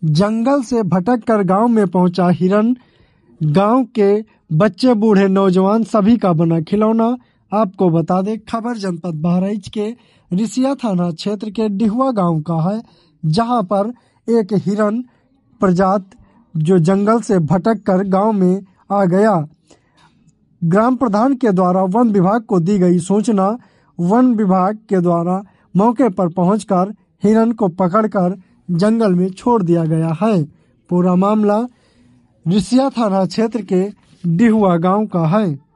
जंगल से भटक कर गांव में पहुंचा हिरन, गांव के बच्चे बूढ़े नौजवान सभी का बना खिलौना। आपको बता दें, खबर जनपद बहराइच के रिसिया थाना क्षेत्र के डिहुआ गांव का है, जहां पर एक हिरन प्रजात जो जंगल से भटक कर गांव में आ गया। ग्राम प्रधान के द्वारा वन विभाग को दी गई सूचना, वन विभाग के द्वारा मौके पर पहुंचकर हिरन को पकड़कर जंगल में छोड़ दिया गया है। पूरा मामला रिसिया थाना क्षेत्र के डिहुआ गांव का है।